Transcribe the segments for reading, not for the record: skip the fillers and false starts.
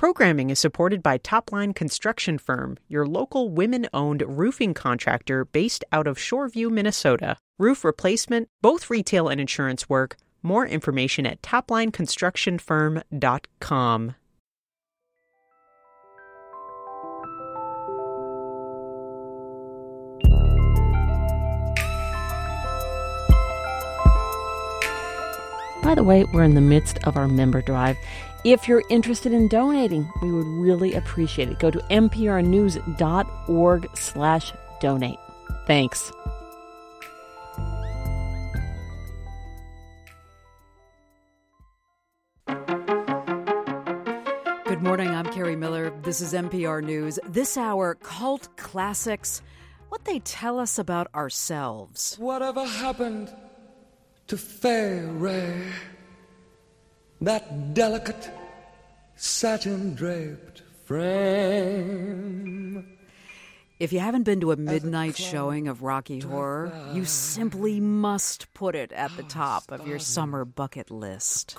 Programming is supported by Topline Construction Firm, your local women-owned roofing contractor based out of Shoreview, Minnesota. Roof replacement, both retail and insurance work. More information at toplineconstructionfirm.com. By the way, we're in the midst of our member drive. If you're interested in donating, we would really appreciate it. Go to nprnews.org/donate. Thanks. Good morning, I'm Carrie Miller. This is NPR News. This hour, cult classics, what they tell us about ourselves. Whatever happened to Fairy, that delicate satin-draped frame? If you haven't been to a midnight showing of Rocky Horror, you simply must put it at the top of your summer bucket list.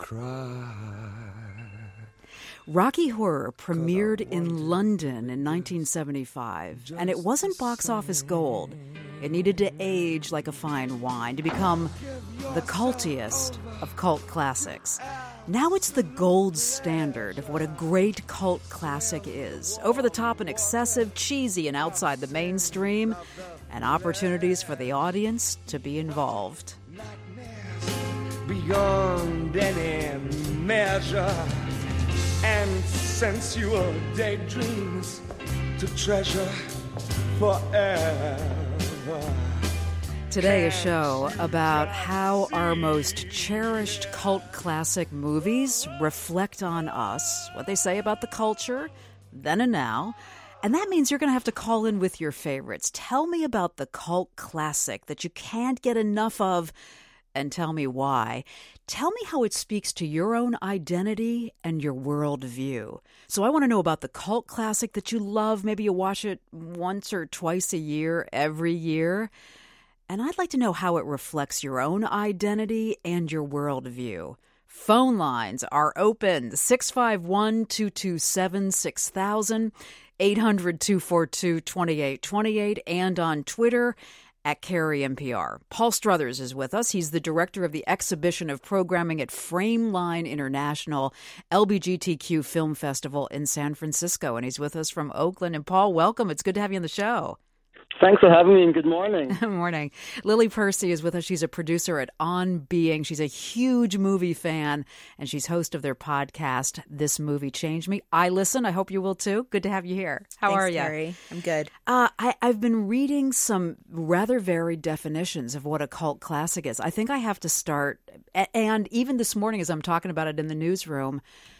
Rocky Horror premiered in London in 1975, and it wasn't box office gold. It needed to age like a fine wine to become the cultiest of cult classics. Now it's the gold standard of what a great cult classic is. Over the top and excessive, cheesy and outside the mainstream, and opportunities for the audience to be involved. Beyond any measure, and sensual daydreams to treasure forever. Today, a show about how our most cherished cult classic movies reflect on us, what they say about the culture, then and now. And that means you're going to have to call in with your favorites. Tell me about the cult classic that you can't get enough of, and tell me why. Tell me how it speaks to your own identity and your worldview. So I want to know about the cult classic that you love. Maybe you watch it once or twice a year, every year. And I'd like to know how it reflects your own identity and your worldview. Phone lines are open. 651-227-6000, 800-242-2828, and on Twitter at Carrie NPR. Paul Struthers is with us. He's the director of the exhibition of programming at Frameline International LBGTQ Film Festival in San Francisco, and he's with us from Oakland. And Paul, welcome. It's good to have you on the show. Thanks for having me, and good morning. Good morning. Lily Percy is with us. She's a producer at On Being. She's a huge movie fan, and she's host of their podcast, This Movie Changed Me. I listen. I hope you will, too. Good to have you here. How are you? Thanks, Carrie. I'm good. I've been reading some rather varied definitions of what a cult classic is. I think I have to start, and even this morning as I'm talking about it in the newsroom,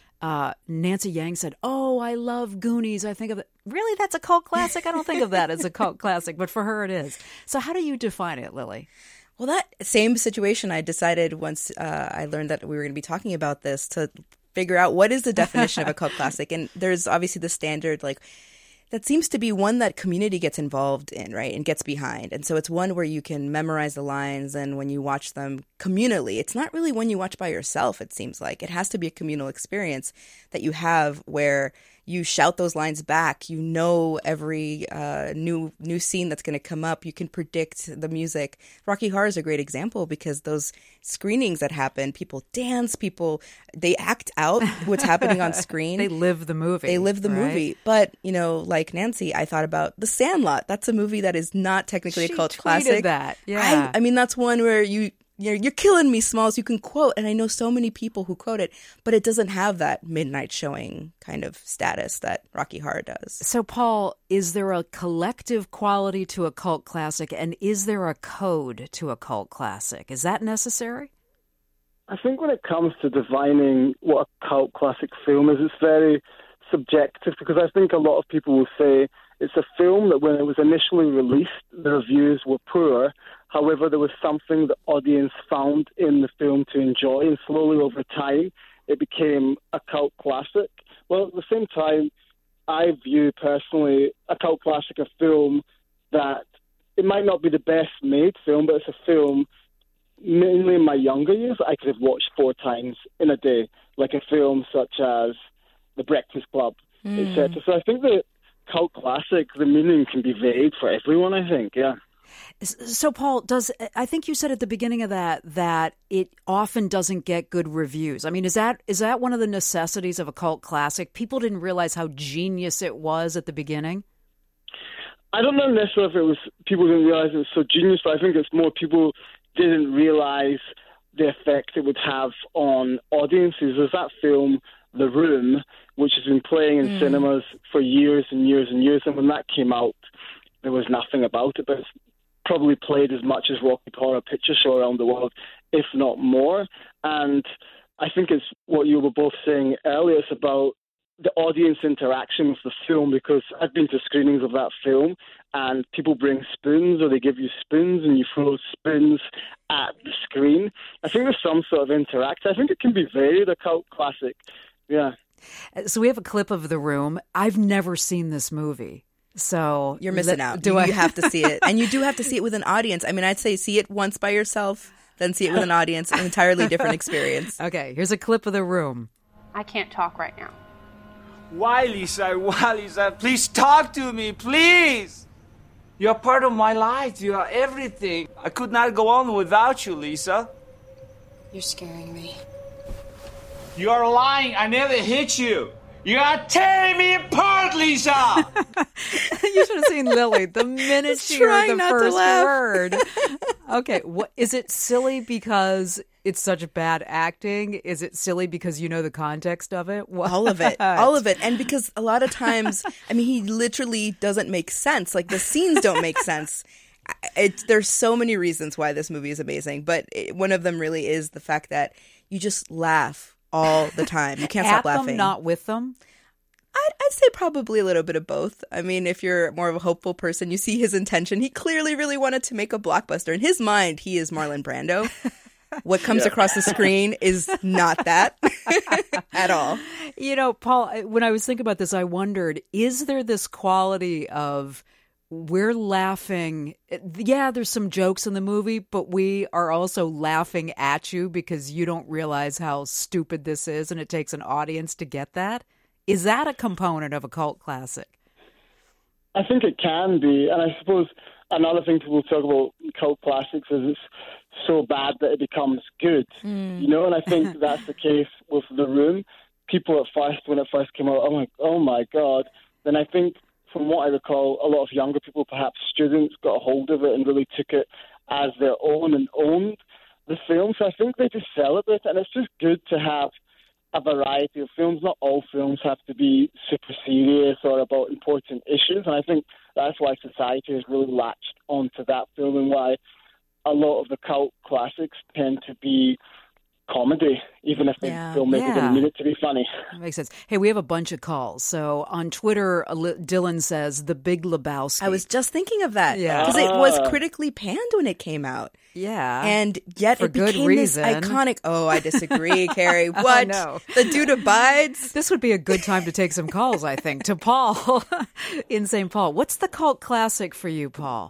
Nancy Yang said, "Oh, I love Goonies. I think of it. Really, that's a cult classic? I don't think of that as a cult classic, but for her it is." So how do you define it, Lily? Well, that same situation, I decided once I learned that we were going to be talking about this to figure out what is the definition of a cult classic. And there's obviously the standard, like, that seems to be one that community gets involved in, right, and gets behind. And so it's one where you can memorize the lines, and when you watch them communally, it's not really one you watch by yourself, it seems like. It has to be a communal experience that you have where you shout those lines back. You know every new scene that's going to come up. You can predict the music. Rocky Horror is a great example because those screenings that happen, people dance, they act out what's happening on screen. They live the movie. They live the movie. But, like Nancy, I thought about The Sandlot. That's a movie that is not technically a cult classic. That. Yeah. I mean, that's one where you're killing me, Smalls. You can quote, and I know so many people who quote it, but it doesn't have that midnight showing kind of status that Rocky Horror does. So, Paul, is there a collective quality to a cult classic, and is there a code to a cult classic? Is that necessary? I think when it comes to defining what a cult classic film is, it's very subjective, because I think a lot of people will say it's a film that when it was initially released, the reviews were poor. However, there was something the audience found in the film to enjoy, and slowly over time, it became a cult classic. Well, at the same time, I view personally a cult classic a film that it might not be the best made film, but it's a film, mainly in my younger years, I could have watched 4 times in a day, like a film such as The Breakfast Club, etc. So I think that cult classic, the meaning can be varied for everyone, I think, yeah. So, Paul, I think you said at the beginning of that it often doesn't get good reviews. I mean, is that one of the necessities of a cult classic? People didn't realize how genius it was at the beginning? I don't know necessarily if it was people didn't realize it was so genius, but I think it's more people didn't realize the effect it would have on audiences. There's that film, The Room, which has been playing in cinemas for years and years and years, and when that came out, there was nothing about it, but it's probably played as much as Rocky Horror Picture Show around the world, if not more. And I think it's what you were both saying earlier, it's about the audience interaction with the film, because I've been to screenings of that film and people bring spoons or they give you spoons and you throw spoons at the screen. I think there's some sort of interaction. I think it can be varied, a cult classic. Yeah. So we have a clip of The Room. I've never seen this movie. So you're missing out. You have to see it. And you do have to see it with an audience. I mean, I'd say see it once by yourself, then see it with an audience, an entirely different experience. Okay, here's a clip of The Room. I can't talk right now. Why, Lisa? Why, Lisa? Please talk to me, please. You're part of my life. You are everything. I could not go on without you, Lisa. You're scaring me. You are lying. I never hit you. You are tearing me apart, Lisa! You should have seen Lily the minute she heard the first word. Okay, is it silly because it's such bad acting? Is it silly because you know the context of it? All of it. All of it. And because a lot of times, I mean, he literally doesn't make sense. Like, the scenes don't make sense. There's so many reasons why this movie is amazing, but one of them really is the fact that you just laugh all the time. You can't stop laughing. Them, not with them? I'd say probably a little bit of both. I mean, if you're more of a hopeful person, you see his intention. He clearly really wanted to make a blockbuster. In his mind, he is Marlon Brando. What comes across the screen is not that at all. You know, Paul, when I was thinking about this, I wondered, is there this quality of we're laughing? Yeah, there's some jokes in the movie, but we are also laughing at you because you don't realize how stupid this is, and it takes an audience to get that. Is that a component of a cult classic? I think it can be, and I suppose another thing people talk about cult classics is it's so bad that it becomes good, you know, and I think that's the case with The Room. People at first, when it first came out, I'm like, oh my God. Then I think, from what I recall, a lot of younger people, perhaps students, got a hold of it and really took it as their own and owned the film. So I think they just celebrate it, and it's just good to have a variety of films. Not all films have to be super serious or about important issues, and I think that's why society has really latched onto that film and why a lot of the cult classics tend to be comedy, even if the filmmaker didn't mean it to be funny. That makes sense. Hey, we have a bunch of calls. So on Twitter, Dylan says The Big Lebowski. I was just thinking of that. Because it was critically panned when it came out. Yeah. And yet for it became good reason. This iconic... Oh, I disagree, Carrie. What? No. The dude abides? This would be a good time to take some calls, I think, to Paul in St. Paul. What's the cult classic for you, Paul?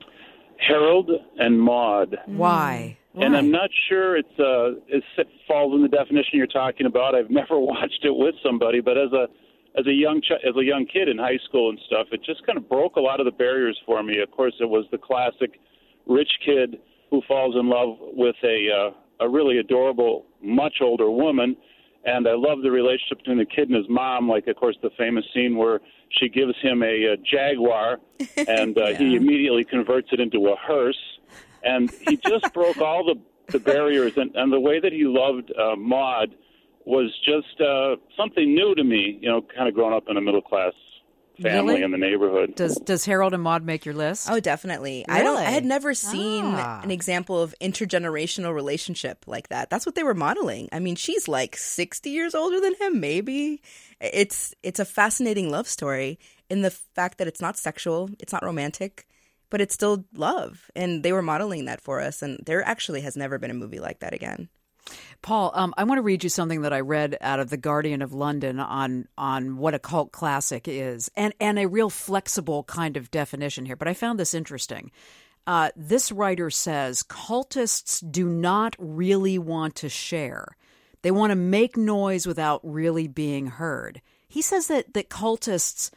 Harold and Maude. Why? And I'm not sure it falls in the definition you're talking about. I've never watched it with somebody, but as a young kid in high school and stuff, it just kind of broke a lot of the barriers for me. Of course, it was the classic rich kid who falls in love with a really adorable, much older woman, and I love the relationship between the kid and his mom. Like, of course, the famous scene where she gives him a Jaguar, and he immediately converts it into a hearse. And he just broke all the barriers, and the way that he loved Maude was just something new to me, you know, kind of growing up in a middle-class family in the neighborhood. Does Harold and Maude make your list? Oh, definitely. Really? I had never seen an example of intergenerational relationship like that. That's what they were modeling. I mean, she's like 60 years older than him, maybe. It's a fascinating love story in the fact that it's not sexual, it's not romantic, but it's still love. And they were modeling that for us. And there actually has never been a movie like that again. Paul, I want to read you something that I read out of The Guardian of London on what a cult classic is, and a real flexible kind of definition here. But I found this interesting. This writer says cultists do not really want to share. They want to make noise without really being heard. He says that cultists,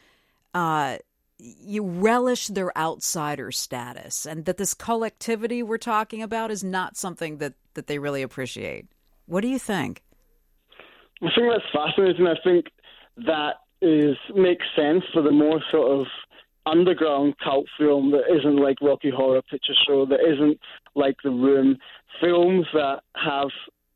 you relish their outsider status, and that this collectivity we're talking about is not something that they really appreciate. What do you think? I think that's fascinating. I think that makes sense for the more sort of underground cult film that isn't like Rocky Horror Picture Show, that isn't like The Room, films that have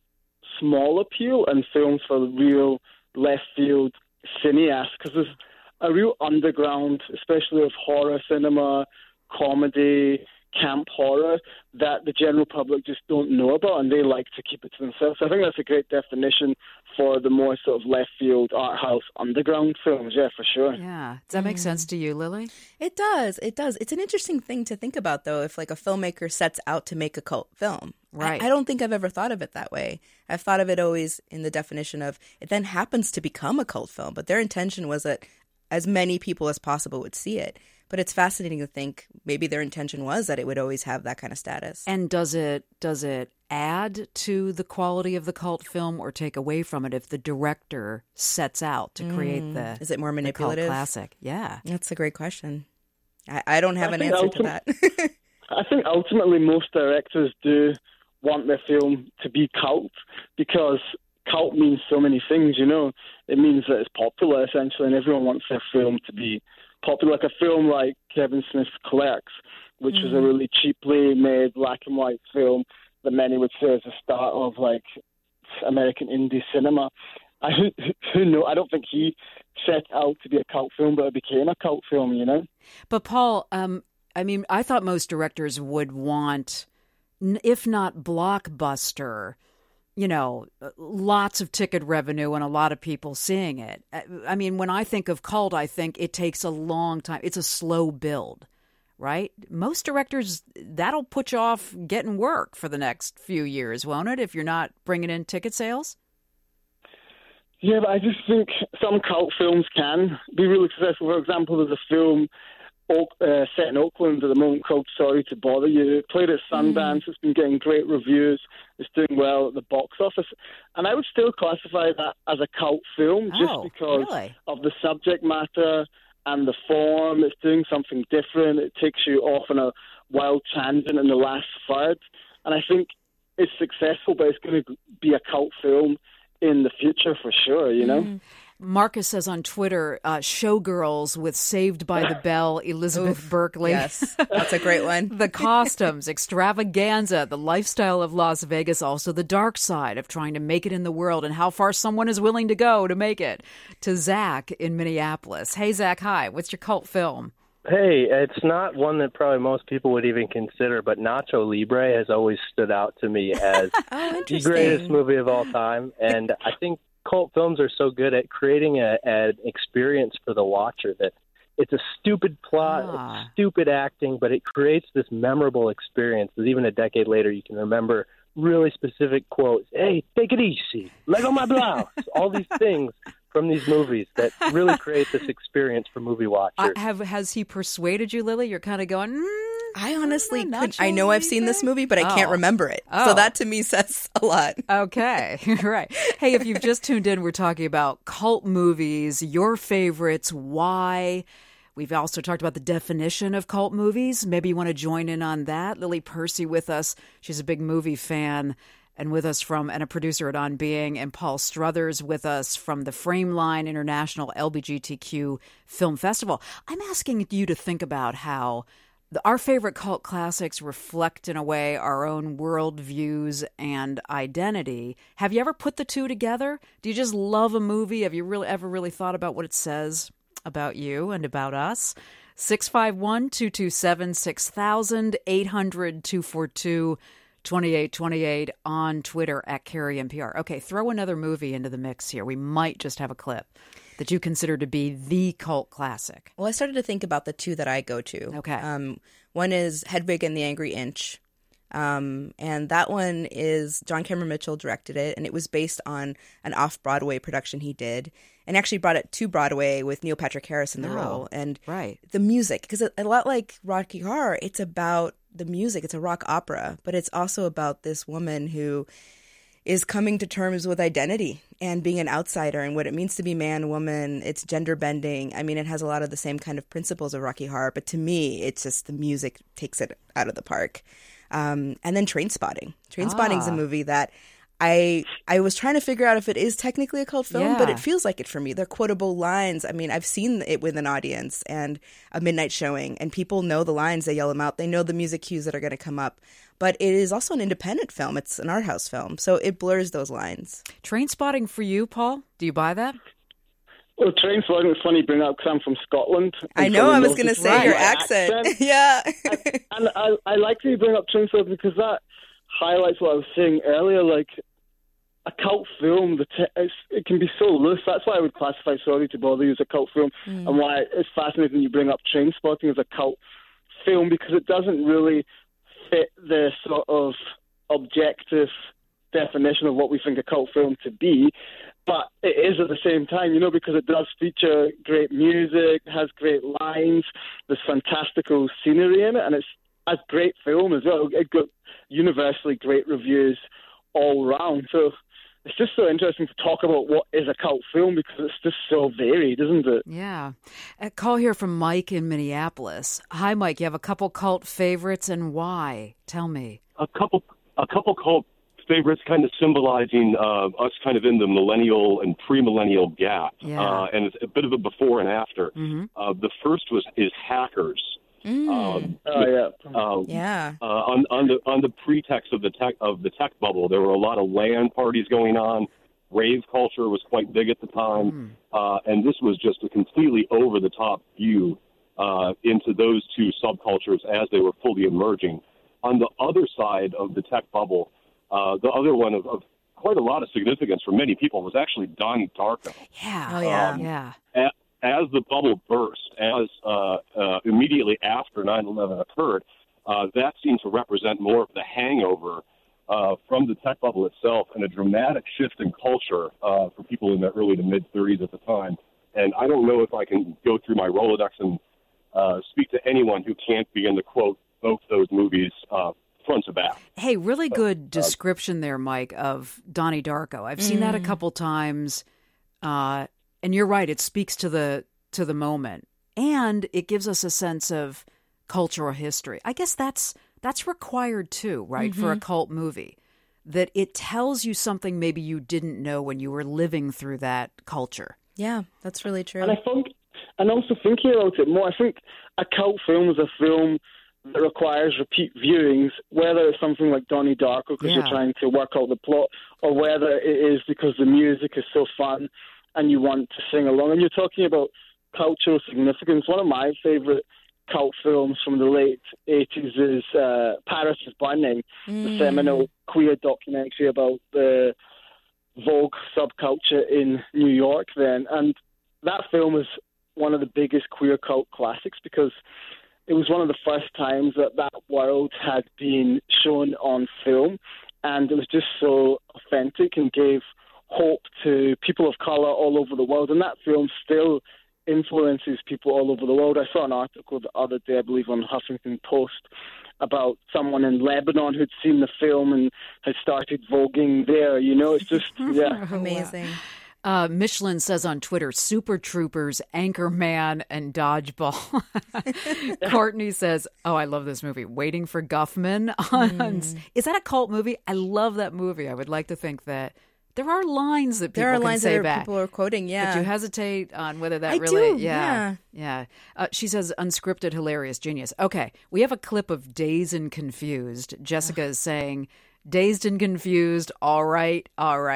small appeal and films for real left field cineasts, because there's a real underground, especially of horror cinema, comedy, camp horror, that the general public just don't know about, and they like to keep it to themselves. So I think that's a great definition for the more sort of left field art house underground films. Yeah, for sure. Yeah. Does that make sense to you, Lily? It does. It does. It's an interesting thing to think about, though, if like a filmmaker sets out to make a cult film. Right. I don't think I've ever thought of it that way. I've thought of it always in the definition of it then happens to become a cult film, but their intention was that as many people as possible would see it. But it's fascinating to think maybe their intention was that it would always have that kind of status. And does it add to the quality of the cult film or take away from it if the director sets out to create the Is it more manipulative? The cult classic? Yeah. That's a great question. I don't have an answer to that. I think ultimately most directors do want their film to be cult, because cult means so many things, you know. It means that it's popular, essentially, and everyone wants their film to be popular. Like a film like Kevin Smith's Clerks, which was a really cheaply made black and white film that many would say is the start of like American indie cinema. Who knows? I don't think he set out to be a cult film, but it became a cult film, you know. But Paul, I mean, I thought most directors would want, if not blockbuster, you know, lots of ticket revenue and a lot of people seeing it. I mean, when I think of cult, I think it takes a long time. It's a slow build, right? Most directors, that'll put you off getting work for the next few years, won't it, if you're not bringing in ticket sales? Yeah, but I just think some cult films can be really successful. For example, there's a film set in Oakland at the moment called Sorry to Bother You. It played at Sundance. It's been getting great reviews. It's doing well at the box office. And I would still classify that as a cult film just because of the subject matter and the form. It's doing something different. It takes you off on a wild tangent in the last third. And I think it's successful, but it's going to be a cult film in the future for sure, you know? Marcus says on Twitter, Showgirls with Saved by the Bell, Elizabeth Berkley. Yes, that's a great one. The costumes, extravaganza, the lifestyle of Las Vegas, also the dark side of trying to make it in the world and how far someone is willing to go to make it. To Zach in Minneapolis. Hey, Zach, hi. What's your cult film? Hey, it's not one that probably most people would even consider, but Nacho Libre has always stood out to me as the greatest movie of all time. And I think cult films are so good at creating an experience for the watcher that it's a stupid plot, it's stupid acting, but it creates this memorable experience that even a decade later you can remember really specific quotes. Hey, take it easy. Leg on my blouse. All these things from these movies that really create this experience for movie watchers. Has he persuaded you, Lily? You're kind of going, I honestly I know I've seen this movie, but I can't remember it. So that to me says a lot. Okay, right. Hey, if you've just tuned in, we're talking about cult movies, your favorites, why. We've also talked about the definition of cult movies. Maybe you want to join in on that. Lily Percy with us. She's a big movie fan. And with us and a producer at On Being, and Paul Struthers with us from the Frameline International LGBTQ Film Festival. I'm asking you to think about how our favorite cult classics reflect, in a way, our own worldviews and identity. Have you ever put the two together? Do you just love a movie? Have you ever really thought about what it says about you and about us? 651-227-6000, 800-242-2828 on Twitter at Carrie NPR. Okay, throw another movie into the mix here. We might just have a clip that you consider to be the cult classic. Well, I started to think about the two that I go to. Okay. One is Hedwig and the Angry Inch. And that one is John Cameron Mitchell directed it, and it was based on an off-Broadway production he did, and actually brought it to Broadway with Neil Patrick Harris in the role. And the music, because a lot like Rocky Horror, it's about the music. It's a rock opera, but it's also about this woman who is coming to terms with identity and being an outsider and what it means to be man, woman. It's gender bending. I mean, it has a lot of the same kind of principles of Rocky Horror, but to me, it's just the music takes it out of the park. And then Trainspotting. Trainspotting's a movie that I was trying to figure out if it is technically a cult film, but it feels like it for me. They're quotable lines. I mean, I've seen it with an audience and a midnight showing, and people know the lines. They yell them out. They know the music cues that are going to come up. But it is also an independent film. It's an art house film, so it blurs those lines. Trainspotting for you, Paul? Do you buy that? Well, Trainspotting was funny to bring up because I'm from Scotland. I know, I was going to say your accent. Yeah. and I like that you bring up Trainspotting because that highlights what I was saying earlier, like a cult film, it can be so loose. That's why I would classify Sorry to Bother You as a cult film, and why it's fascinating you bring up Trainspotting as a cult film, because it doesn't really fit the sort of objective definition of what we think a cult film to be, but it is at the same time, you know, because it does feature great music, has great lines, there's fantastical scenery in it, and it's a great film as well. It got universally great reviews all round. So it's just so interesting to talk about what is a cult film because it's just so varied, isn't it? Yeah. A call here from Mike in Minneapolis. Hi, Mike. You have a couple cult favorites, and why? Tell me. A couple cult favorites kind of symbolizing us kind of in the millennial and premillennial gap. Yeah. And it's a bit of a before and after. Mm-hmm. The first is Hackers. Mm. On the pretext of the tech bubble, there were a lot of LAN parties going on. Rave culture was quite big at the time, and this was just a completely over the top view into those two subcultures as they were fully emerging. On the other side of the tech bubble, the other one of quite a lot of significance for many people was actually Donnie Darko. Yeah. As the bubble burst, immediately after 9/11 occurred, that seemed to represent more of the hangover from the tech bubble itself and a dramatic shift in culture for people in their early to mid-30s at the time. And I don't know if I can go through my Rolodex and speak to anyone who can't begin to quote both those movies front to back. Hey, really good description there, Mike, of Donnie Darko. I've seen that a couple times. And you're right, it speaks to the moment. And it gives us a sense of cultural history. I guess that's required too, right, for a cult movie. That it tells you something maybe you didn't know when you were living through that culture. Yeah, that's really true. And also thinking about it more, I think a cult film is a film that requires repeat viewings, whether it's something like Donnie Darko because you're trying to work out the plot, or whether it is because the music is so fun and you want to sing along. And you're talking about cultural significance. One of my favourite cult films from the late 80s is Paris is Burning, the seminal queer documentary about the Vogue subculture in New York then. And that film is one of the biggest queer cult classics because it was one of the first times that world had been shown on film, and it was just so authentic and gave hope to people of colour all over the world. And that film still influences people all over the world. I saw an article the other day, I believe, on Huffington Post about someone in Lebanon who'd seen the film and had started voguing there. You know, it's just, amazing. Michelin says on Twitter, Super Troopers, Anchorman, and Dodgeball. Courtney says, oh, I love this movie, Waiting for Guffman. Is that a cult movie? I love that movie. I would like to think that there are lines that people can say back. People are quoting, But you hesitate on whether that I really... do, Yeah. She says, unscripted, hilarious, genius. Okay, we have a clip of Dazed and Confused. Jessica is saying... Dazed and Confused, all right.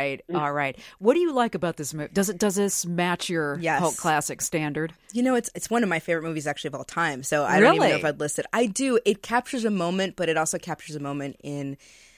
What do you like about this movie? Does this match your cult classic standard? You know, it's one of my favorite movies actually of all time, so I don't even know if I'd list it. I do. It captures a moment, but it also captures a moment in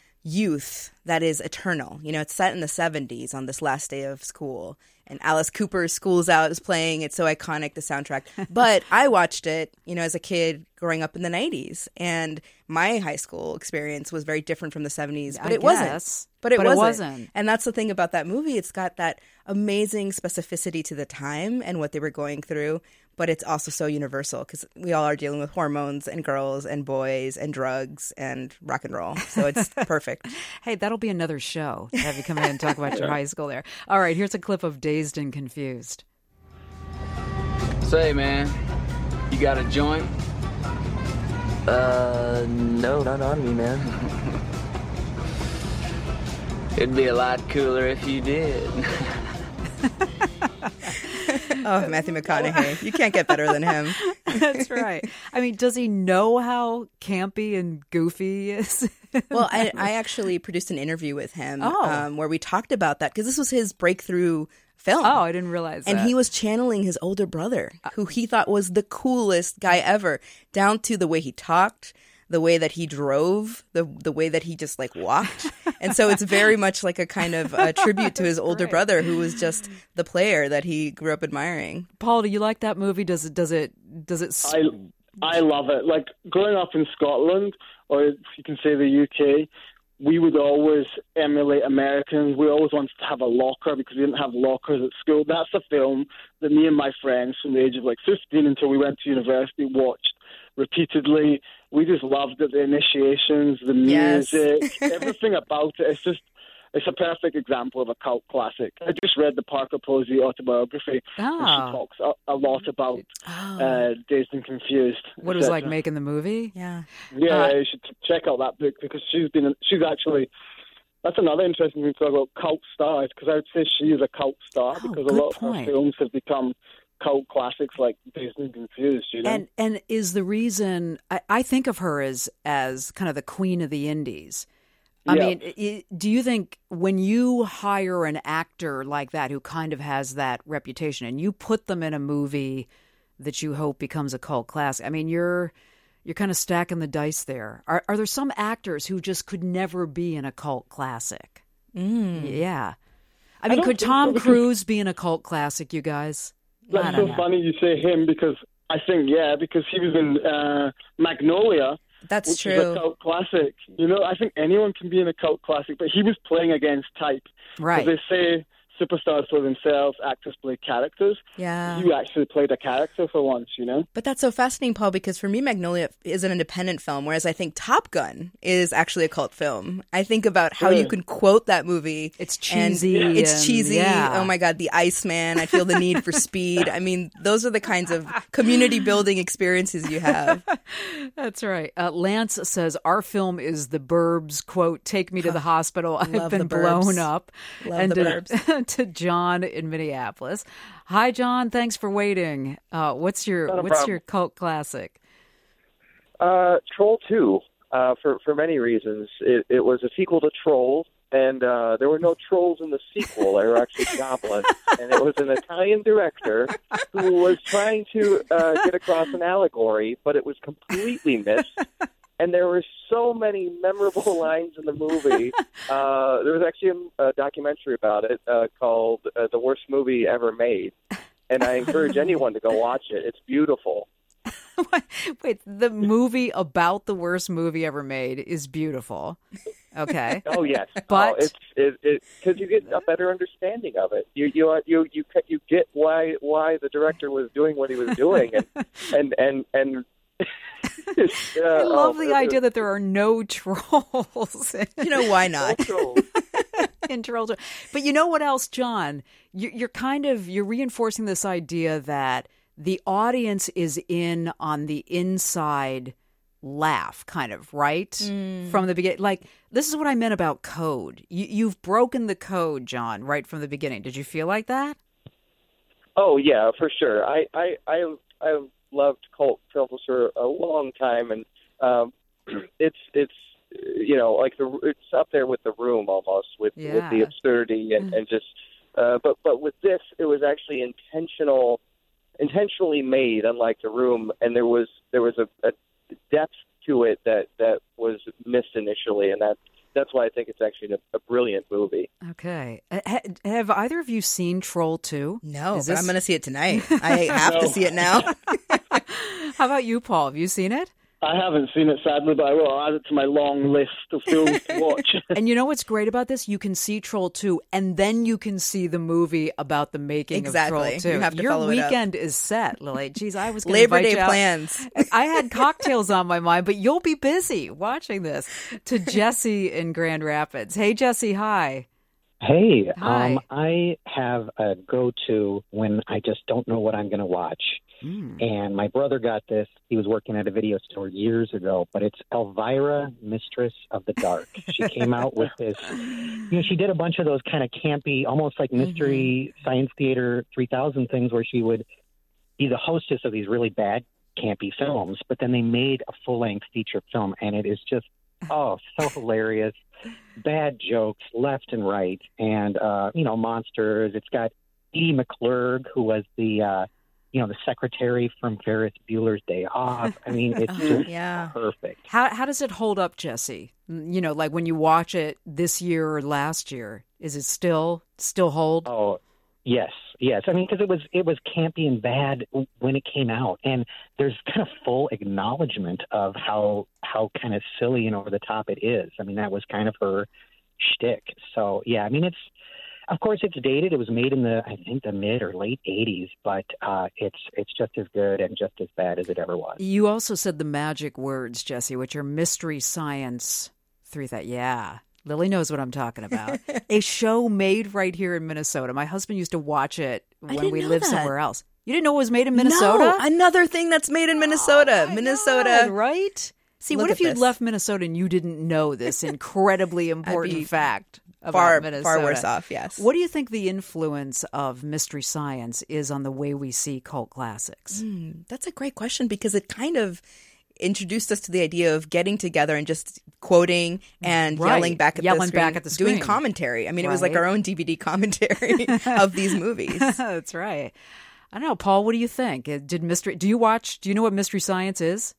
youth that is eternal. You know, it's set in the 70s on this last day of school, and Alice Cooper's School's Out is playing. It's so iconic, the soundtrack. But I watched it, you know, as a kid growing up in the 90s, and my high school experience was very different from the 70s, but it wasn't. But it wasn't. And that's the thing about that movie. It's got that amazing specificity to the time and what they were going through, but it's also so universal because we all are dealing with hormones and girls and boys and drugs and rock and roll. So it's perfect. Hey, that'll be another show. Have you come in and talk about your high school there. All right, here's a clip of Dazed and Confused. Say, man, you got a joint? No, not on me, man. It'd be a lot cooler if you did. Oh, Matthew McConaughey. You can't get better than him. That's right. I mean, does he know how campy and goofy he is? Well, I actually produced an interview with him Oh. where we talked about that because this was his breakthrough film. Oh, I didn't realize that. And he was channeling his older brother, who he thought was the coolest guy ever, down to the way he talked, the way that he drove, the way that he just like walked. And so it's very much like a kind of a tribute to his older brother, who was just the player that he grew up admiring. Paul, do you like that movie? Does it? I love it. Like growing up in Scotland, or you can say the UK, we would always emulate Americans. We always wanted to have a locker because we didn't have lockers at school. That's a film that me and my friends from the age of like 15 until we went to university watched repeatedly. We just loved it, the initiations, the music, everything about it. It's a perfect example of a cult classic. I just read the Parker Posey autobiography, and she talks a lot about Dazed and Confused. What it was like making the movie? Yeah. Yeah, you should check out that book because she's actually. That's another interesting thing to talk about cult stars, because I would say she is a cult star because a lot of her films have become cult classics like Dazed and Confused, you know? And is the reason I think of her as kind of the queen of the indies. I mean, do you think when you hire an actor like that who kind of has that reputation and you put them in a movie that you hope becomes a cult classic, I mean, you're kind of stacking the dice there. Are there some actors who just could never be in a cult classic? Yeah. I mean, could Tom Cruise be in a cult classic, you guys? That's so funny you say him because I think, because he was in Magnolia. That's true. Which is a cult classic. You know, I think anyone can be in a cult classic, but he was playing against type. Right. They say superstars play themselves, actors play characters. Yeah. You actually played a character for once, you know? But that's so fascinating, Paul, because for me, Magnolia is an independent film, whereas I think Top Gun is actually a cult film. I think about how you can quote that movie. It's cheesy. It's cheesy. Yeah. Oh my God, the Iceman. I feel the need for speed. I mean, those are the kinds of community building experiences you have. That's right. Lance says, our film is The Burbs, quote, take me to the hospital. I've been blown up. Love The Burbs. To John in Minneapolis. Hi, John. Thanks for waiting. What's your cult classic? Troll 2. For many reasons, it was a sequel to Trolls, and there were no trolls in the sequel. They were actually goblins, and it was an Italian director who was trying to get across an allegory, but it was completely missed. And there were so many memorable lines in the movie. There was actually a documentary about it called The Worst Movie Ever Made. And I encourage anyone to go watch it. It's beautiful. Wait, the movie about the worst movie ever made is beautiful. Okay. Oh, yes. But it's because you get a better understanding of it. You get why the director was doing what he was doing, and I love the idea that there are no trolls. You know, why not? In Trolls. But you know what else, John? You're reinforcing this idea that the audience is in on the inside laugh, kind of, right? From the beginning. Like, this is what I meant about code. You've broken the code, John, right from the beginning. Did you feel like that? Oh, yeah, for sure. I loved cult films for a long time, and it's like it's up there with The Room almost with the absurdity and just but with this it was actually intentionally made, unlike The Room, and there was a depth to it that was missed initially, and that's why I think it's actually a brilliant movie. Okay. Have either of you seen Troll 2? No, but I'm going to see it tonight. I have to see it now. How about you, Paul? Have you seen it? I haven't seen it, sadly, but I will add it to my long list of films to watch. And you know what's great about this? You can see Troll 2, and then you can see the movie about the making of Troll 2. You have to follow Your it up. weekend is set, Lily. Geez, I was going to Labor invite Day you out. plans. I had cocktails on my mind, but you'll be busy watching this. To Jesse in Grand Rapids. Hey, Jesse, hi. Hey, Hi. I have a go-to when I just don't know what I'm going to watch. And my brother got this. He was working at a video store years ago, but it's Elvira, Mistress of the Dark. She came out with this. She did a bunch of those kind of campy, almost like Mystery Science Theater 3000 things where she would be the hostess of these really bad, campy films, but then they made a full-length feature film, and it is just, so hilarious. Bad jokes left and right, and, monsters. It's got Edie McClurg, who was the secretary from Ferris Bueller's Day Off. I mean, it's just perfect. How does it hold up, Jesse? Like when you watch it this year or last year, is it still hold? Oh, yes. I mean, because it was campy and bad when it came out, and there's kind of full acknowledgement of how kind of silly and over the top it is. I mean, that was kind of her shtick. So yeah, I mean, of course it's dated. It was made in the mid or late 80s, but it's just as good and just as bad as it ever was. You also said the magic words, Jesse, which are Mystery Science 3000. Yeah. Lily knows what I'm talking about. A show made right here in Minnesota. My husband used to watch it when we lived somewhere else. You didn't know it was made in Minnesota? No, another thing that's made in Minnesota. Minnesota. God, right? See, what if you'd left Minnesota and you didn't know this incredibly important fact about Minnesota? Far worse off, yes. What do you think the influence of Mystery Science is on the way we see cult classics? That's a great question because it kind of introduced us to the idea of getting together and just quoting and yelling back at the screen. Doing commentary. I mean, it was like our own DVD commentary of these movies. That's right. I don't know, Paul, what do you think? Do you know what Mystery Science is?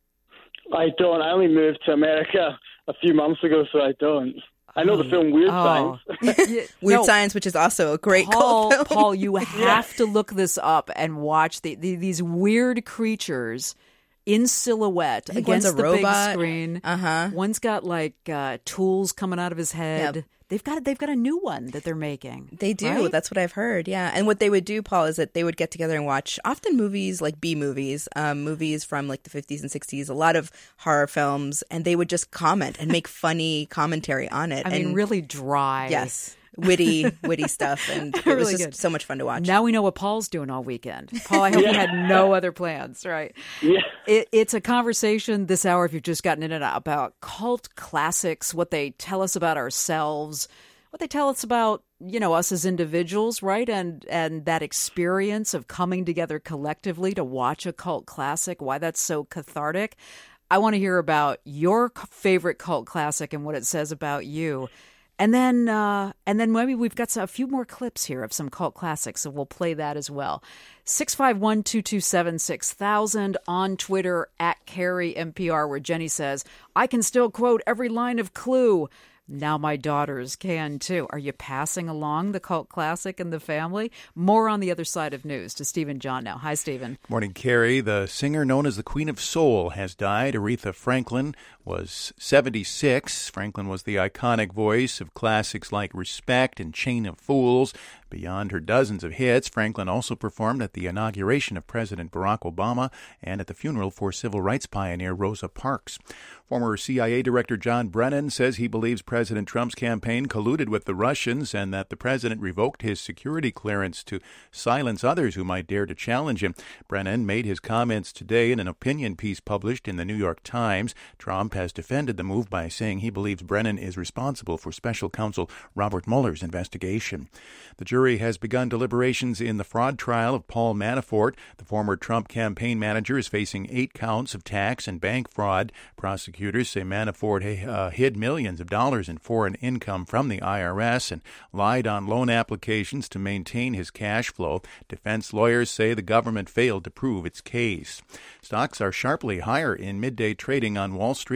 I don't. I only moved to America a few months ago, so I don't. I know the film Weird Science. Weird Science, which is also a great cult film. Paul, you have to look this up and watch these weird creatures in silhouette against the robot. Big screen. One's got like tools coming out of his head. Yep. They've got a new one that they're making. They do. Right? That's what I've heard. Yeah. And what they would do, Paul, is that they would get together and watch often movies like B movies, movies from like the 50s and 60s, a lot of horror films, and they would just comment and make funny commentary on it. I mean, really dry. Yes. Witty stuff, and it was just so much fun to watch. Now we know what Paul's doing all weekend. Paul, I hope you had no other plans, right? Yeah. It's a conversation this hour, if you've just gotten in it, about cult classics, what they tell us about ourselves, what they tell us about, us as individuals, right? And that experience of coming together collectively to watch a cult classic, why that's so cathartic. I want to hear about your favorite cult classic and what it says about you. And then maybe we've got a few more clips here of some cult classics, so we'll play that as well. 651-227-6000 on Twitter @CarrieNPR, where Jenny says, I can still quote every line of Clue. Now my daughters can, too. Are you passing along the cult classic in the family? More on the other side of news. To Stephen John now. Hi, Stephen. Morning, Carrie. The singer known as the Queen of Soul has died. Aretha Franklin was 76. Franklin was the iconic voice of classics like Respect and Chain of Fools. Beyond her dozens of hits, Franklin also performed at the inauguration of President Barack Obama and at the funeral for civil rights pioneer Rosa Parks. Former CIA Director John Brennan says he believes President Trump's campaign colluded with the Russians and that the president revoked his security clearance to silence others who might dare to challenge him. Brennan made his comments today in an opinion piece published in the New York Times. Trump has defended the move by saying he believes Brennan is responsible for special counsel Robert Mueller's investigation. The jury has begun deliberations in the fraud trial of Paul Manafort. The former Trump campaign manager is facing 8 counts of tax and bank fraud. Prosecutors say Manafort hid millions of dollars in foreign income from the IRS and lied on loan applications to maintain his cash flow. Defense lawyers say the government failed to prove its case. Stocks are sharply higher in midday trading on Wall Street.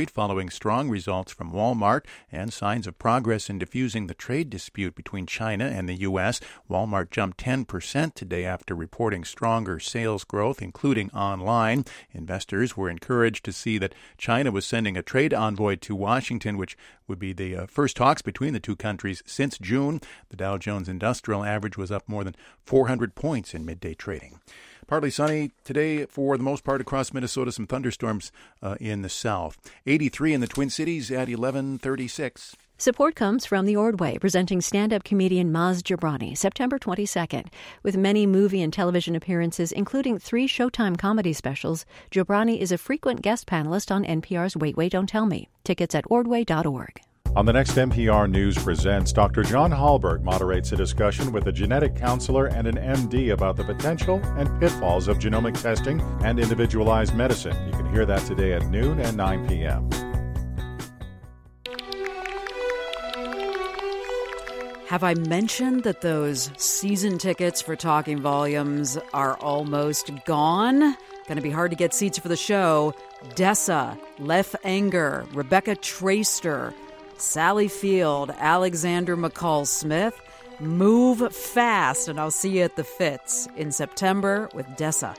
tonight following strong results from Walmart and signs of progress in diffusing the trade dispute between China and the U.S. Walmart jumped 10% today after reporting stronger sales growth, including online. Investors were encouraged to see that China was sending a trade envoy to Washington, which would be the first talks between the two countries since June. The Dow Jones Industrial Average was up more than 400 points in midday trading. Partly sunny today for the most part across Minnesota. Some thunderstorms in the south. 83 in the Twin Cities at 11:36. Support comes from The Ordway, presenting stand-up comedian Maz Jobrani, September 22nd. With many movie and television appearances, including 3 Showtime comedy specials, Jobrani is a frequent guest panelist on NPR's Wait, Wait, Don't Tell Me. Tickets at ordway.org. On the next NPR News Presents, Dr. John Hallberg moderates a discussion with a genetic counselor and an MD about the potential and pitfalls of genomic testing and individualized medicine. You can hear that today at noon and 9 p.m. Have I mentioned that those season tickets for Talking Volumes are almost gone? Going to be hard to get seats for the show. Dessa, Leif Enger, Rebecca Traister, Sally Field, Alexander McCall Smith. Move fast, and I'll see you at the Fitz in September with Dessa.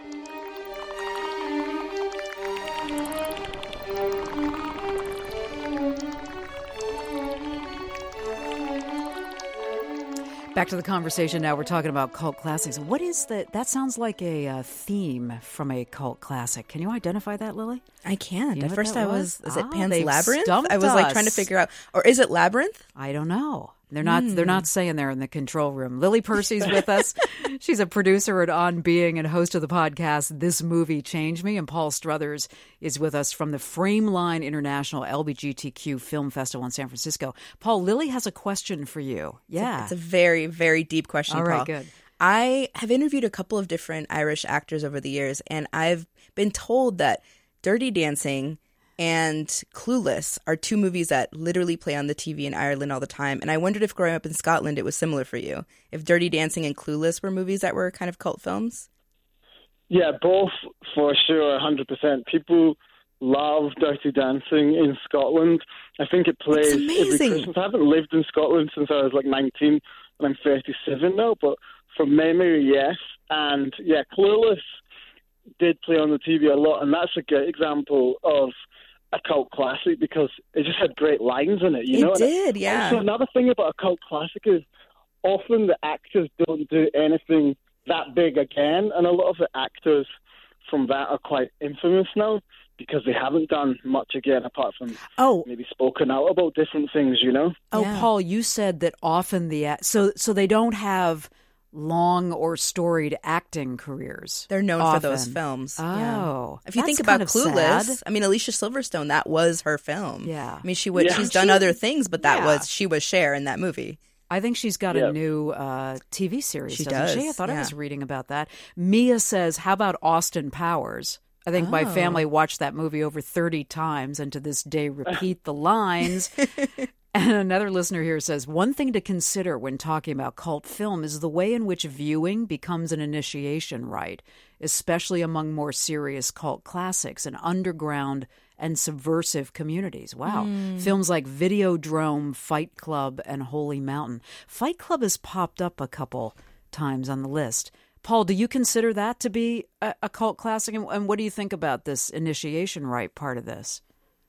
Back to the conversation now. We're talking about cult classics. What is that? That sounds like a theme from a cult classic. Can you identify that, Lily? I can. At first I was, is it Pan's they've Labyrinth? stumped I was like trying to us. figure out, or is it Labyrinth? I don't know. They're not saying they're in the control room. Lily Percy's with us. She's a producer at On Being and host of the podcast This Movie Changed Me. And Paul Struthers is with us from the Frameline International LGBTQ Film Festival in San Francisco. Paul, Lily has a question for you. Yeah. It's a very, very deep question, All right, Paul. good. I have interviewed a couple of different Irish actors over the years, and I've been told that Dirty Dancing and Clueless are 2 movies that literally play on the TV in Ireland all the time. And I wondered if growing up in Scotland it was similar for you. If Dirty Dancing and Clueless were movies that were kind of cult films? Yeah, both for sure, 100%. People love Dirty Dancing in Scotland. I think it plays every Christmas. I haven't lived in Scotland since I was like 19, and I'm 37 now, but from memory, yes. And yeah, Clueless did play on the TV a lot, and that's a great example of a cult classic because it just had great lines in it, you know? It did, yeah. Also, another thing about a cult classic is often the actors don't do anything that big again, and a lot of the actors from that are quite infamous now because they haven't done much again apart from maybe spoken out about different things, you know? Oh, yeah. Paul, you said that often so they don't have long or storied acting careers. They're known often for those films. Oh. Yeah. If you That's think about kind of Clueless, sad. I mean, Alicia Silverstone, that was her film. Yeah. I mean, she's done other things, but she was Cher in that movie. I think she's got a new TV series, She doesn't does, she? I thought I yeah. was reading about that. Mia says, how about Austin Powers? I think my family watched that movie over 30 times and to this day repeat the lines. And another listener here says, one thing to consider when talking about cult film is the way in which viewing becomes an initiation rite, especially among more serious cult classics and underground and subversive communities. Wow. Films like Videodrome, Fight Club, and Holy Mountain. Fight Club has popped up a couple times on the list. Paul, do you consider that to be a cult classic? And what do you think about this initiation rite part of this?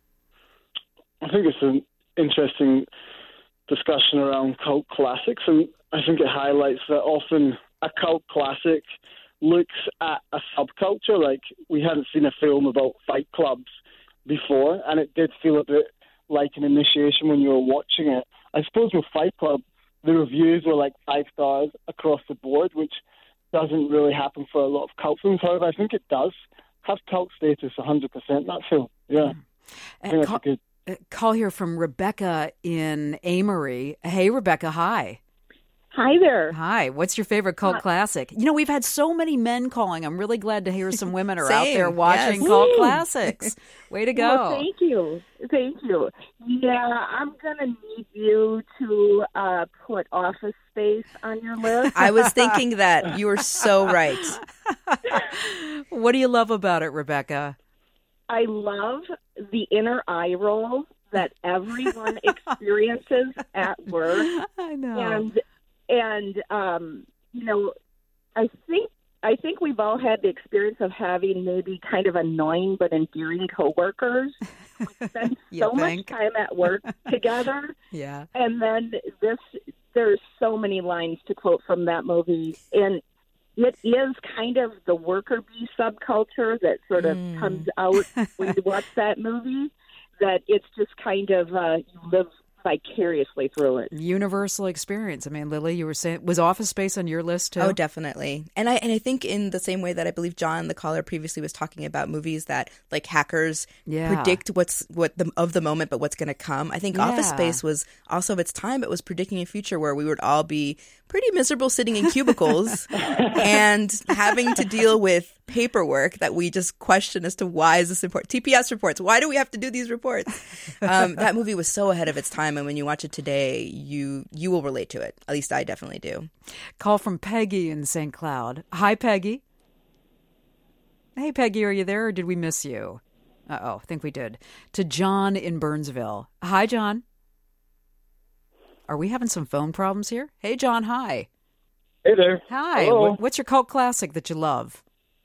I think it's an interesting discussion around cult classics, and I think it highlights that often a cult classic looks at a subculture. Like, we hadn't seen a film about fight clubs before, and it did feel a bit like an initiation when you were watching it. I suppose with Fight Club, the reviews were like 5 stars across the board, which doesn't really happen for a lot of cult films. However, I think it does have cult status 100%, that film. Yeah. I think that's good. Call here from Rebecca in Amory. Hey, Rebecca, hi. Hi there. Hi. What's your favorite cult classic? You know, we've had so many men calling. I'm really glad to hear some women are out there watching cult classics. Way to go. Well, thank you. Thank you. Yeah, I'm going to need you to put Office Space on your list. I was thinking that. You were so right. What do you love about it, Rebecca? I love the inner eye roll that everyone experiences at work. I know. And you know, I think we've all had the experience of having maybe kind of annoying but endearing coworkers. We spend so much time at work together. Yeah. And then there's so many lines to quote from that movie, and it is kind of the worker bee subculture that sort of comes out when you watch that movie, that it's just kind of you live vicariously through it. Universal experience. I mean, Lily, you were saying, was Office Space on your list too? Oh, definitely. And I think in the same way that I believe John, the caller, previously was talking about movies that like hackers predict of the moment, but what's going to come. I think Office Space was also of its time. It was predicting a future where we would all be pretty miserable sitting in cubicles and having to deal with paperwork that we just question as to why is this important. TPS reports. Why do we have to do these reports? That movie was so ahead of its time, and when you watch it today, you will relate to it. At least I definitely do. Call from Peggy in St. Cloud. Hi, Peggy. Hey, Peggy, are you there, or did we miss you? I think we did. To John in Burnsville. Hi, John. Are we having some phone problems here? Hey, John, hi. Hey there. Hi. Hello. What's your cult classic that you love?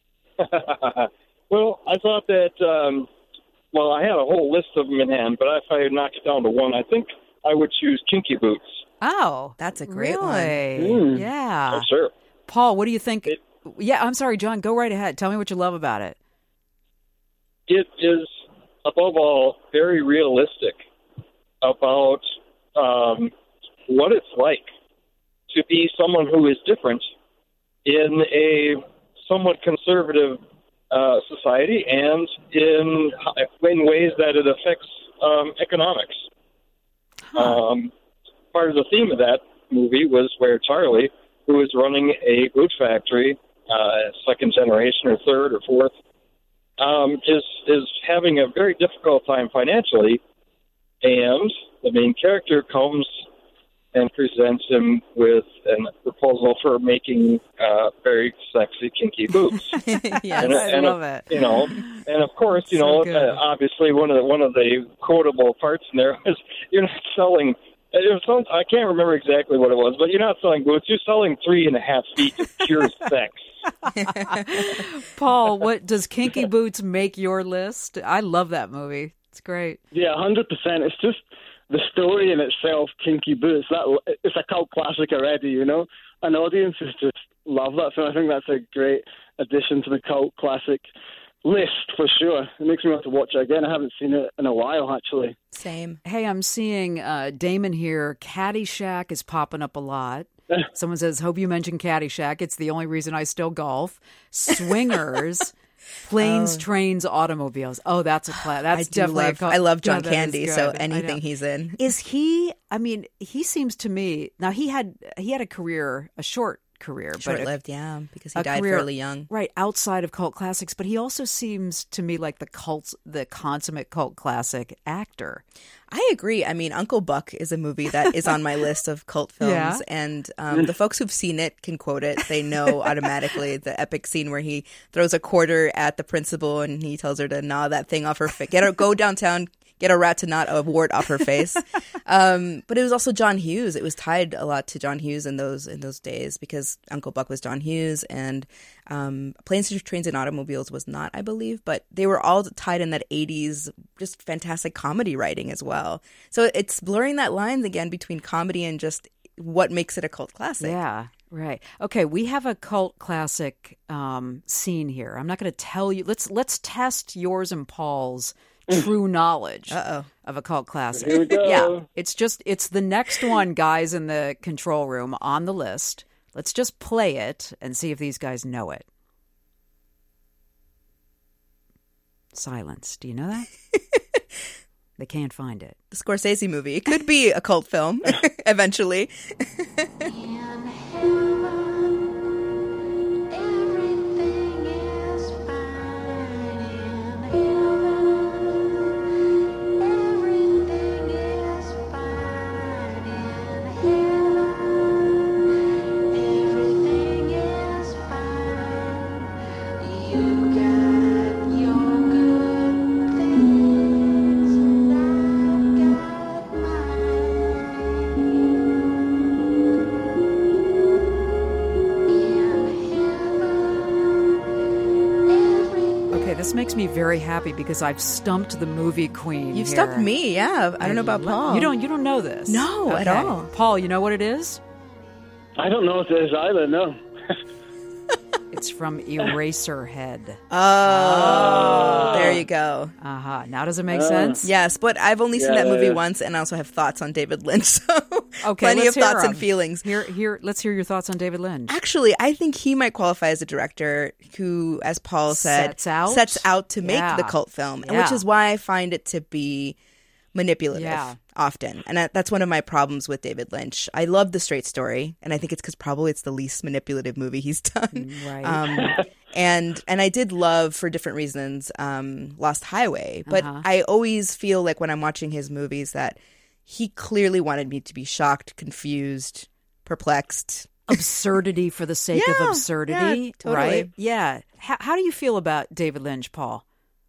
Well, I thought that, I had a whole list of them in hand, but if I knock it down to one, I think I would choose Kinky Boots. Oh, that's a great one. Yeah. Oh, sure. Paul, what do you think? I'm sorry, John, go right ahead. Tell me what you love about it. It is, above all, very realistic about what it's like to be someone who is different in a somewhat conservative society and in ways that it affects economics. Part of the theme of that movie was where Charlie, who is running a boot factory, second generation or third or fourth, is having a very difficult time financially, and the main character comes and presents him with a proposal for making very sexy, kinky boots. Yes, I love it. You know, and of course, you know, obviously one of the quotable parts in there is you're not selling. I can't remember exactly what it was, but you're not selling boots. You're selling 3.5 feet of pure sex. Paul, what does Kinky Boots make your list? I love that movie. It's great. Yeah, 100%. It's just the story in itself, Kinky Boots. It's a cult classic already, you know. And audiences just love that film. I think that's a great addition to the cult classic list for sure. It makes me want to watch it again. I haven't seen it in a while, actually. Same. Hey, I'm seeing Damon here. Caddyshack is popping up a lot. Someone says, hope you mentioned Caddyshack. It's the only reason I still golf. Swingers. Planes, Trains, Automobiles. Oh, that's that's definitely I love John Candy, so anything he's in. Is he, I mean, he seems to me, now he had a career, a short career. Short-lived, because he died fairly young. Right, outside of cult classics, but he also seems to me like the consummate cult classic actor. I agree. I mean, Uncle Buck is a movie that is on my list of cult films, and the folks who've seen it can quote it. They know automatically the epic scene where he throws a quarter at the principal and he tells her to gnaw that thing off her face. Go downtown, get a rat to knot a wart off her face. But it was also John Hughes. It was tied a lot to John Hughes in those days because Uncle Buck was John Hughes, and Planes, Trains, and Automobiles was not, I believe. But they were all tied in that 80s, just fantastic comedy writing as well. So it's blurring that line again between comedy and just what makes it a cult classic. Yeah. Right. Okay, we have a cult classic scene here. I'm not going to tell you. Let's test yours and Paul's true knowledge of a cult classic. Here we go. Yeah, it's the next one, guys, in the control room on the list. Let's just play it and see if these guys know it. Silence. Do you know that? They can't find it. The Scorsese movie. It could be a cult film eventually. This makes me very happy because I've stumped the movie queen. You've here. stumped me, yeah. I don't know about Paul. You don't know this? No, okay. at all. Paul, you know what it is? I don't know what it is either, no. It's from Eraserhead. Oh, there you go. Uh-huh. Now does it make sense? Yes, but I've only seen that movie once, and I also have thoughts on David Lynch, so plenty of thoughts and feelings. Let's hear your thoughts on David Lynch. Actually, I think he might qualify as a director who, as Paul said, sets out to make the cult film, which is why I find it to be manipulative often. And that's one of my problems with David Lynch. I love The Straight Story, and I think it's because probably it's the least manipulative movie he's done. Right. And I did love, for different reasons, Lost Highway. But I always feel like when I'm watching his movies that he clearly wanted me to be shocked, confused, perplexed. Absurdity for the sake of absurdity, totally. right? Yeah. How do you feel about David Lynch, Paul?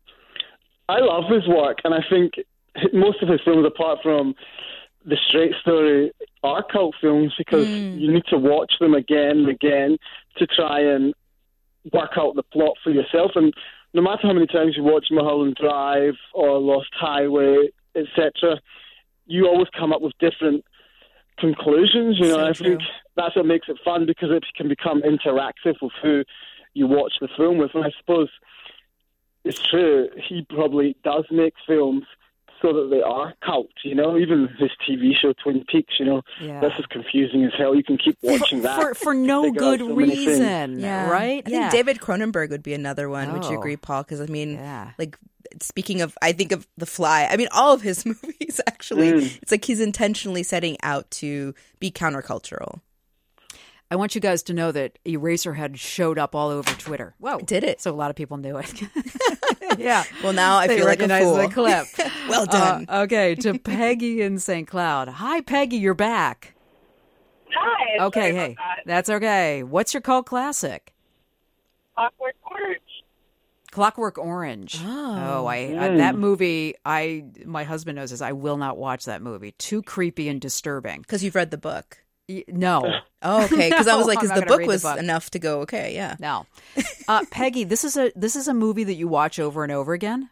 I love his work, and I think most of his films, apart from The Straight Story, are cult films because you need to watch them again and again to try and work out the plot for yourself. And no matter how many times you watch Mulholland Drive or Lost Highway, etc., you always come up with different conclusions. You know, I think that's what makes it fun because it can become interactive with who you watch the film with. And I suppose it's true, he probably does make films so that they are cult, you know, even his TV show Twin Peaks, you know, that's as confusing as hell. You can keep watching that. For no good reason, right? I think David Cronenberg would be another one. Would you agree, Paul? Because, I mean, like, speaking of, I think of The Fly, I mean, all of his movies, actually, it's like he's intentionally setting out to be countercultural. I want you guys to know that Eraserhead showed up all over Twitter. Whoa. Did it? So a lot of people knew it. Yeah. Well, now I feel like a fool. The clip. Well done. Okay, to Peggy in St. Cloud. Hi, Peggy, you're back. Hi. Okay, hey. That's okay. What's your cult classic? Clockwork Orange. Clockwork Orange. That movie, my husband knows this. I will not watch that movie. Too creepy and disturbing. Because you've read the book. No. Oh, okay. Because I was like, because the book was book. enough to go, okay, yeah. No. Peggy, this is a movie that you watch over and over again?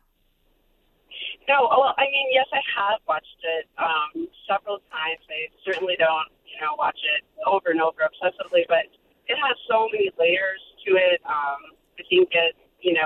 No, well, I mean, yes, I have watched it several times. I certainly don't, watch it over and over obsessively, but it has so many layers to it. I think it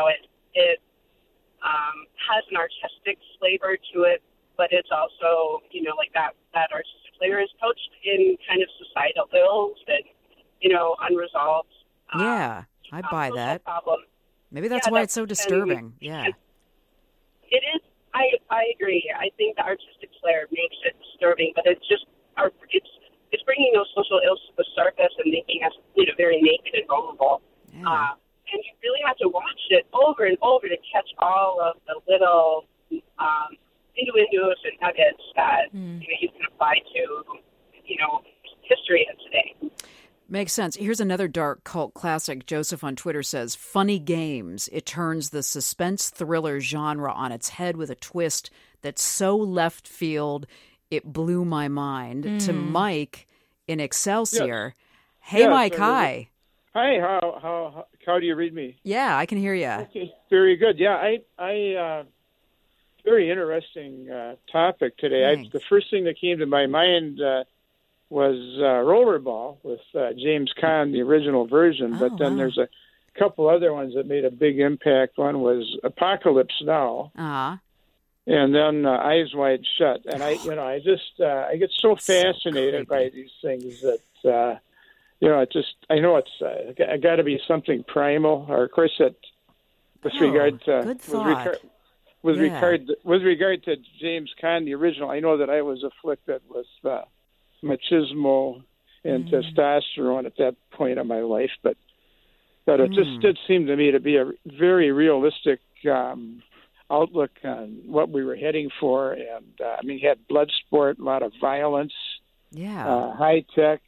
has an artistic flavor to it, but it's also, like that artistic flavor is couched in kind of societal ills and, unresolved. Yeah, I buy that. Problem. Maybe that's why it's so disturbing. Yeah. It is. I agree. I think the artistic flair makes it disturbing, but it's just it's bringing those social ills to the surface and making us very naked and vulnerable. Yeah. And you really have to watch it over and over to catch all of the little innuendos and nuggets that you can apply to history and today. Makes sense. Here's another dark cult classic. Joseph on Twitter says, Funny Games. It turns the suspense thriller genre on its head with a twist that's so left field, it blew my mind. To Mike in Excelsior. Yes. Hey, yes, Mike, hi. Hi, how do you read me? Yeah, I can hear you. Okay, very good. Yeah, I very interesting topic today. The first thing that came to my mind was Rollerball with James Caan, the original version, but then there's a couple other ones that made a big impact. One was Apocalypse Now, and then Eyes Wide Shut. And I get so fascinated by these things that I know it's got to be something primal, or of course that with regard to with regard to James Caan, the original. I know that I was afflicted with machismo and testosterone at that point in my life, but it just did seem to me to be a very realistic outlook on what we were heading for. And you had blood sport, a lot of violence, high tech.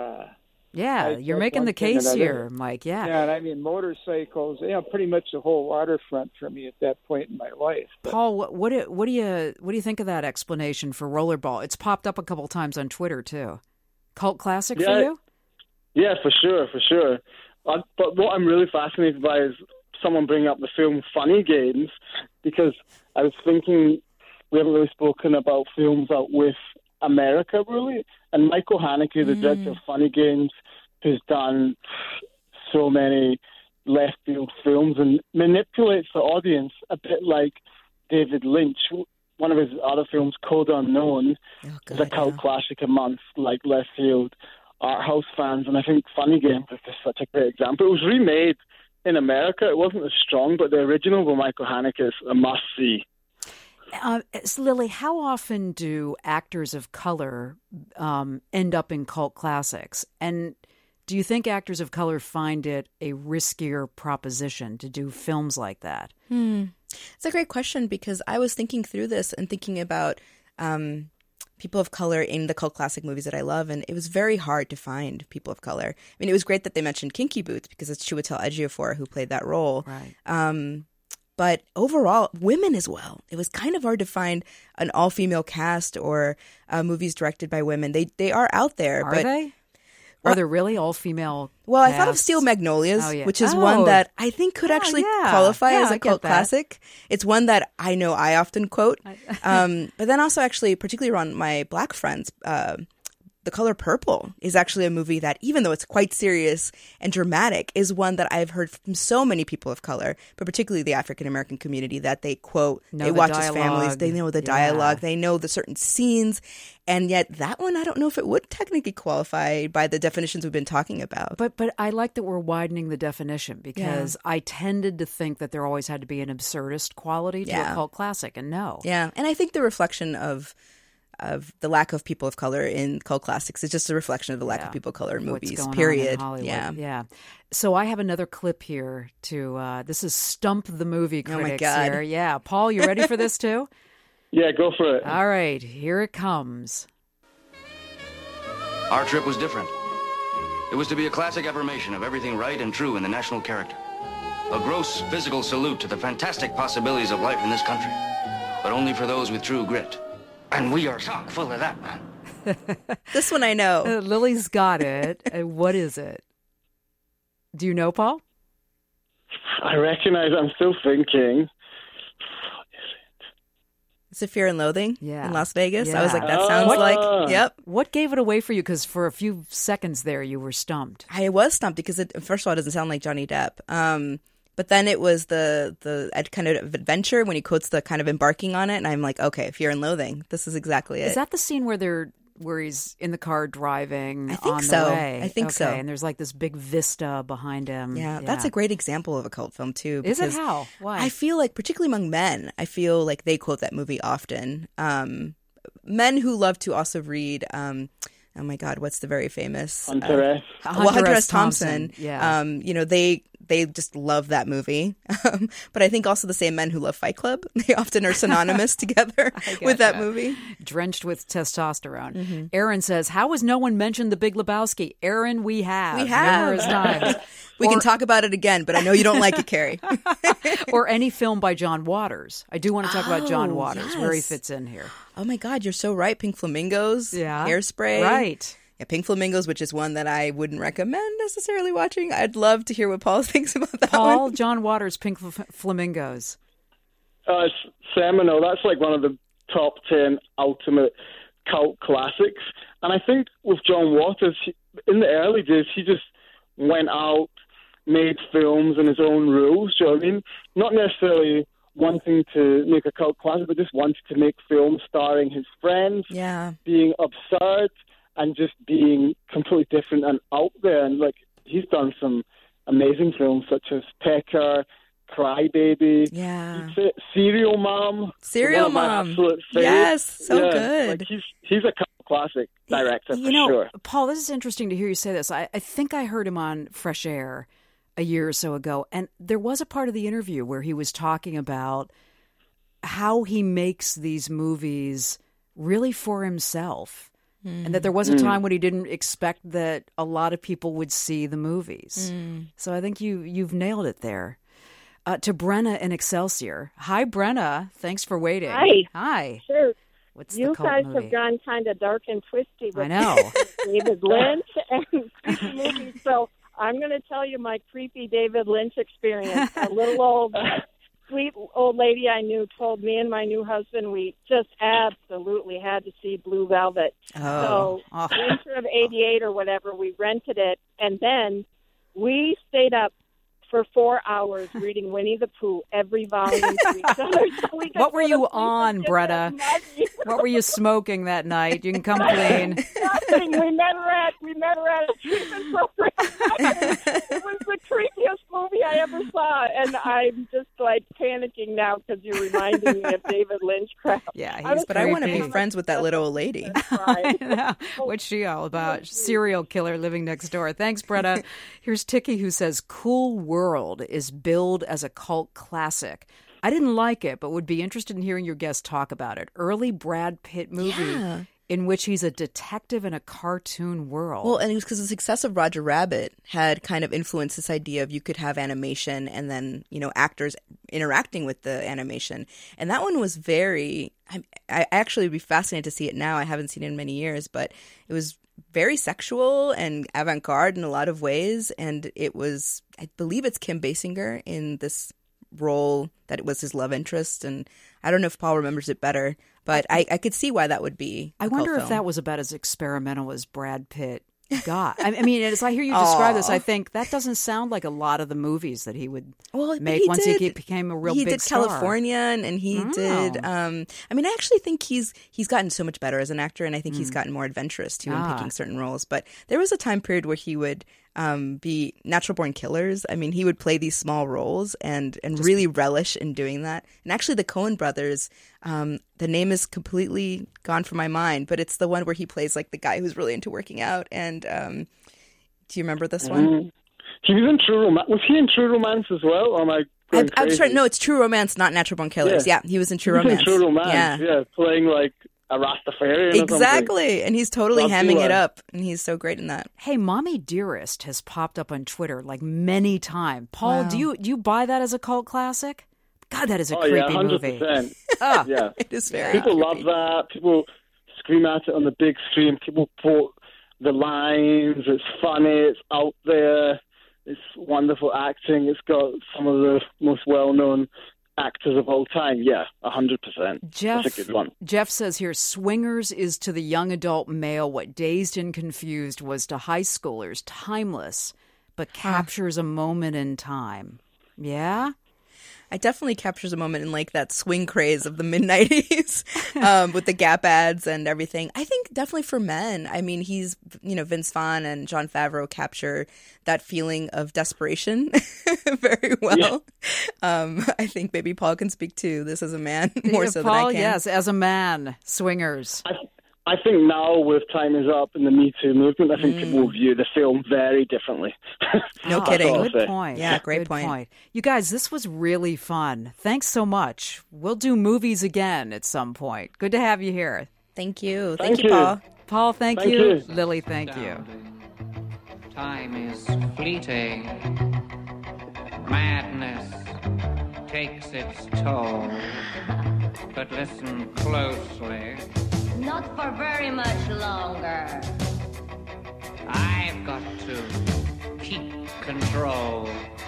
You're making the case here, Mike. Yeah, and motorcycles. Pretty much the whole waterfront for me at that point in my life. But, Paul, what do you think of that explanation for Rollerball? It's popped up a couple times on Twitter too. Cult classic for you? Yeah, for sure. But what I'm really fascinated by is someone bring up the film Funny Games, because I was thinking we haven't really spoken about films out with America, really. And Michael Haneke, the director of Funny Games, who's done so many left field films and manipulates the audience a bit like David Lynch. One of his other films, Code Unknown, is a cult classic amongst like left field art house fans, and I think Funny Games is just such a great example. It was remade in America. It wasn't as strong, but the original by Michael Haneke is a must see. Lily, how often do actors of color end up in cult classics? And do you think actors of color find it a riskier proposition to do films like that? It's a great question, because I was thinking through this and thinking about people of color in the cult classic movies that I love, and it was very hard to find people of color. I mean, it was great that they mentioned Kinky Boots, because it's Chiwetel Ejiofor who played that role. Right. But overall, women as well. It was kind of hard to find an all-female cast or movies directed by women. They are out there. Are they? Are there really all-female Well, casts? I thought of Steel Magnolias, yeah. which is one that I think could actually qualify as a cult classic. It's one that I know I often quote. But then also actually, particularly around my Black friends, The Color Purple is actually a movie that, even though it's quite serious and dramatic, is one that I've heard from so many people of color, but particularly the African-American community, that they quote, they watch as families, they know the dialogue, they know the certain scenes, and yet that one, I don't know if it would technically qualify by the definitions we've been talking about. But I like that we're widening the definition, because I tended to think that there always had to be an absurdist quality to a cult classic, and no. Yeah, and I think the reflection of the lack of people of color in cult classics is just a reflection of the lack of people of color in movies, period. Yeah. So I have another clip here to, this is Stump the Movie Critics. Oh my God. Here. Yeah. Paul, you ready for this too? Yeah, go for it. All right, here it comes. Our trip was different. It was to be a classic affirmation of everything right and true in the national character. A gross physical salute to the fantastic possibilities of life in this country, but only for those with true grit. And we are chock full of that, man. This one I know. Lily's got it. What is it? Do you know, Paul? I recognize. I'm still thinking. Is it Fear and Loathing in Las Vegas? Yeah. I was like, that sounds like, yep. What gave it away for you? Because for a few seconds there, you were stumped. I was stumped because, first of all, it doesn't sound like Johnny Depp. But then it was the kind of adventure when he quotes the kind of embarking on it, and I'm like, okay, Fear and Loathing. This is exactly it. Is that the scene where he's in the car driving? I think on so. The way? I think so. And there's like this big vista behind him. Yeah, that's a great example of a cult film too. Is it? How? Why? I feel like, particularly among men, I feel like they quote that movie often. Men who love to also read. Oh my God, what's the very famous Hunter S. Hunter S. Thompson. Yeah. They just love that movie. But I think also the same men who love Fight Club, they often are synonymous together with that movie. Drenched with testosterone. Mm-hmm. Aaron says, how has no one mentioned The Big Lebowski? Aaron, we have. Numerous times. We can talk about it again, but I know you don't like it, Carrie. Or any film by John Waters. I do want to talk about John Waters, where he fits in here. Oh my God, you're so right. Pink Flamingos, Hairspray. Right. Yeah, Pink Flamingos, which is one that I wouldn't recommend necessarily watching. I'd love to hear what Paul thinks about that one. John Waters, Pink Flamingos. Seminole. That's like one of the top 10 ultimate cult classics. And I think with John Waters, in the early days, he just went out, made films in his own rules. Do you know what I mean? Not necessarily wanting to make a cult classic, but just wanted to make films starring his friends, being absurd, and just being completely different and out there. And like, he's done some amazing films such as Pecker, Crybaby, Serial Mom. Serial Mom. Yes, so good. Like he's a classic director for sure. Paul, this is interesting to hear you say this. I think I heard him on Fresh Air a year or so ago, and there was a part of the interview where he was talking about how he makes these movies really for himself. And that there was a time when he didn't expect that a lot of people would see the movies. So I think you've nailed it there. To Brenna in Excelsior. Hi, Brenna. Thanks for waiting. Hi. Sure. What's you the cult guys movie? have gone kind of dark and twisty with I know. David Lynch and creepy movies. So I'm going to tell you my creepy David Lynch experience. A little old, sweet old lady I knew told me and my new husband we just absolutely had to see Blue Velvet. So winter of '88 or whatever, we rented it, and then we stayed up for 4 hours reading Winnie the Pooh, every volume to each other. So what were you on, Bretta? What were you smoking that night? You can come clean. Nothing. We met her at a treatment program. It was the creepiest movie I ever saw, and I'm just like panicking now because you're reminding me of David Lynch crap. Yeah, but I want to be friends with that little old lady. I know. What's she all about? Serial killer living next door. Thanks, Bretta. Here's Tiki, who says, Cool World is billed as a cult classic. I didn't like it, but would be interested in hearing your guest talk about it. Early Brad Pitt movie in which he's a detective in a cartoon world. Well, and it was because the success of Roger Rabbit had kind of influenced this idea of you could have animation and then, actors interacting with the animation. And that one was I actually would be fascinated to see it now. I haven't seen it in many years, but it was very sexual and avant-garde in a lot of ways. And it was, I believe it's Kim Basinger in this role that it was his love interest. And I don't know if Paul remembers it better, but I could see why that would be a I wonder cult if film. that was about as experimental as Brad Pitt got. I mean, as I hear you describe this, I think that doesn't sound like a lot of the movies that he would make once he became a real big star. He did California, and he did. I actually think he's gotten so much better as an actor, and I think he's gotten more adventurous too in picking certain roles. But there was a time period where he would be Natural Born Killers. I mean, he would play these small roles and really relish in doing that. And actually, the Coen brothers, the name is completely gone from my mind, but it's the one where he plays like the guy who's really into working out. And do you remember this one? He was in True Romance. Was he in True Romance as well? Or am I going I'm crazy? sorry, no, it's True Romance, not Natural Born Killers. Yeah, he was in True Romance. In True Romance, yeah, playing like a Rastafarian. Exactly, and he's totally hamming it up, and he's so great in that. Hey, Mommy Dearest has popped up on Twitter like many times. Paul, do you buy that as a cult classic? God, that is a creepy movie. 100%. Yeah, it is very. People creepy. love that. People scream at it on the big screen. People quote the lines. It's funny. It's out there. It's wonderful acting. It's got some of the most well-known actors of all time. Yeah, 100%. That's a good one. Jeff says here, Swingers is to the young adult male what Dazed and Confused was to high schoolers. Timeless, but captures a moment in time. Yeah? It definitely captures a moment in like that swing craze of the mid-90s with the Gap ads and everything. I think definitely for men. I mean, Vince Vaughn and Jon Favreau capture that feeling of desperation very well. Yeah. I think maybe Paul can speak to this as a man more so Paul, than I can. Yes, as a man, Swingers. I think now with Time Is Up and the Me Too movement, I think people will view the film very differently. No kidding. Good point. Yeah, great Good point. You guys, this was really fun. Thanks so much. We'll do movies again at some point. Good to have you here. Thank you. Thank you, Paul. Paul, thank you. Lily, thank you. Time is fleeting. Madness takes its toll. But listen closely. Not for very much longer. I've got to keep control.